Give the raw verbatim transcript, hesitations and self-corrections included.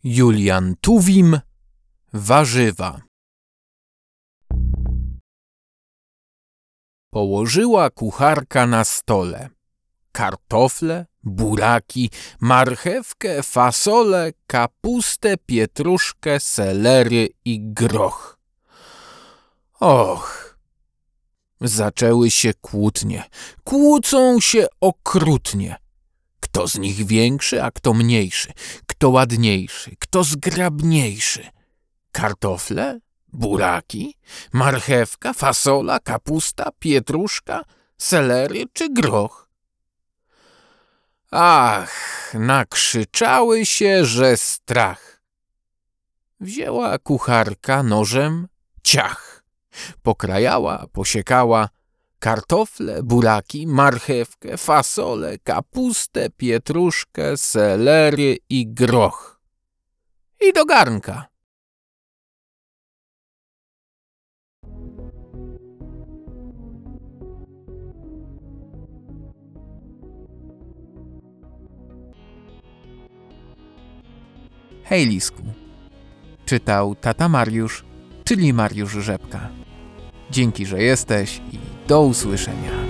Julian Tuwim. Warzywa. Położyła kucharka na stole kartofle, buraki, marchewkę, fasolę, kapustę, pietruszkę, selery i groch. Och! Zaczęły się kłótnie. Kłócą się okrutnie. Kto z nich większy, a kto mniejszy? Kto ładniejszy? Kto zgrabniejszy? Kartofle? Buraki? Marchewka? Fasola? Kapusta? Pietruszka? Selery czy groch? Ach, nakrzyczały się, że strach. Wzięła kucharka nożem, ciach. Pokrajała, posiekała kartofle, buraki, marchewkę, fasolę, kapustę, pietruszkę, selery i groch. I do garnka. Hej, Lisku. Czytał tata Mariusz, czyli Mariusz Rzepka. Dzięki, że jesteś i do usłyszenia.